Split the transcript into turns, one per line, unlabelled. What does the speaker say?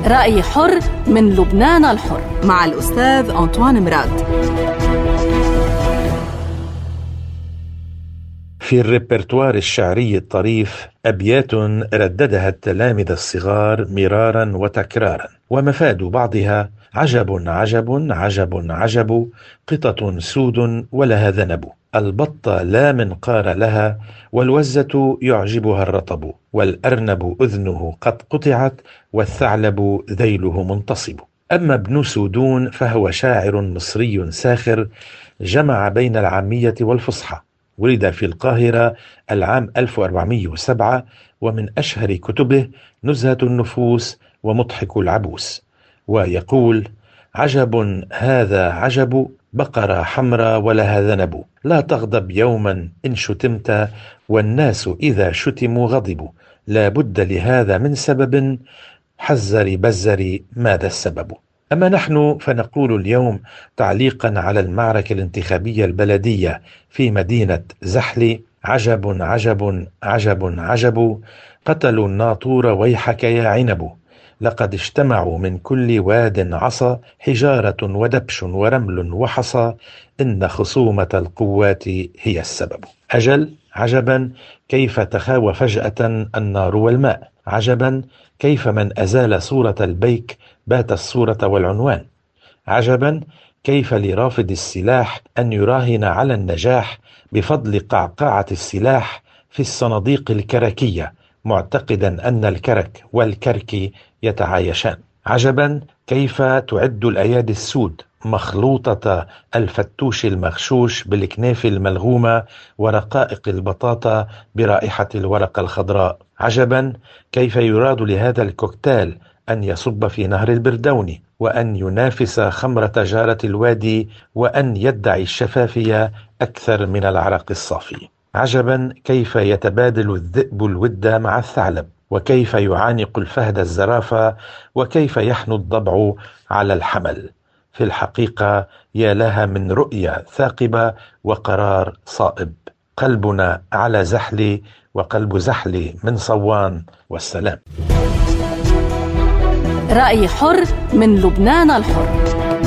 رأي حر من لبنان الحر
مع الأستاذ أنطوان مراد.
في الريبرتوار الشعري الطريف أبيات رددها التلامذة الصغار مرارا وتكرارا، ومفاد بعضها: عجب عجب عجب عجب، قطة سود ولها ذنب، البطة لا منقار لها، والوزة يعجبها الرطب، والأرنب أذنه قد قطعت، والثعلب ذيله منتصب. أما ابن سودون فهو شاعر مصري ساخر جمع بين العامية والفصحى، ولد في القاهرة العام 1407، ومن أشهر كتبه نزهة النفوس ومضحك العبوس. ويقول: عجب هذا عجب، بقرة حمراء ولها ذنب، لا تغضب يوما إن شتمت، والناس إذا شتموا غضبوا، لا بد لهذا من سبب، حذري بزري ماذا السبب. أما نحن فنقول اليوم تعليقا على المعركة الانتخابية البلدية في مدينة زحلي: عجب عجب عجب عجب، قتلوا الناطور ويحك يا عنب، لقد اجتمعوا من كل واد عصا، حجارة ودبش ورمل وحصى، إن خصومة القوات هي السبب. أجل عجبا كيف تخاوى فجأة النار والماء، عجبا كيف من أزال صورة البيك بات الصورة والعنوان، عجبا كيف لرافض السلاح أن يراهن على النجاح بفضل قعقعة السلاح في الصناديق الكركية، معتقدا أن الكرك والكرك يتعايشان، عجبا كيف تعد الأيادي السود مخلوطة الفتوش المغشوش بالكناف الملغومة ورقائق البطاطا برائحة الورقة الخضراء، عجبا كيف يراد لهذا الكوكتيل أن يصب في نهر البردوني، وأن ينافس خمرة جارة الوادي، وأن يدعي الشفافية أكثر من العرق الصافي، عجبا كيف يتبادل الذئب الود مع الثعلب، وكيف يعانق الفهد الزرافة، وكيف يحنو الضبع على الحمل. في الحقيقة يا لها من رؤية ثاقبة وقرار صائب. قلبنا على زحلي، وقلب زحلي من صوان، والسلام.
رأي حر من لبنان الحر.